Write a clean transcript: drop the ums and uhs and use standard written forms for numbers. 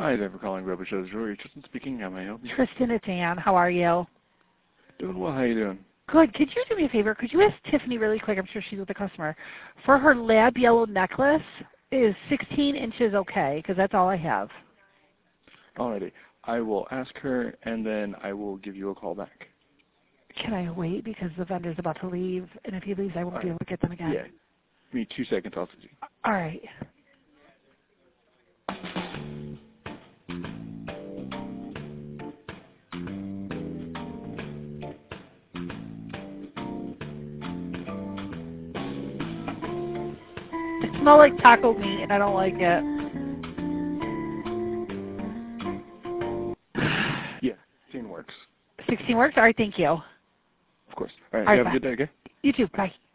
Hi there for calling Rubber Shows Jewelry. Tristan speaking. How may I help you? Tristan, it's Ann. How are you? Doing well. How you doing? Good. Could you do me a favor? Could you ask Tiffany really quick? I'm sure she's with the customer. For her lab yellow necklace, is 16 inches okay? Because that's all I have. Alrighty. I will ask her, and then I will give you a call back. Can I wait? Because the vendor's about to leave, and if he leaves, I won't be able to get them again. Yeah. Give me 2 seconds. I'll see you. All right. It smells like taco meat, and I don't like it. Yeah. 16 works. 16 works? All right, thank you. Of course. All right. All You right, have a good day, okay? You too. Bye.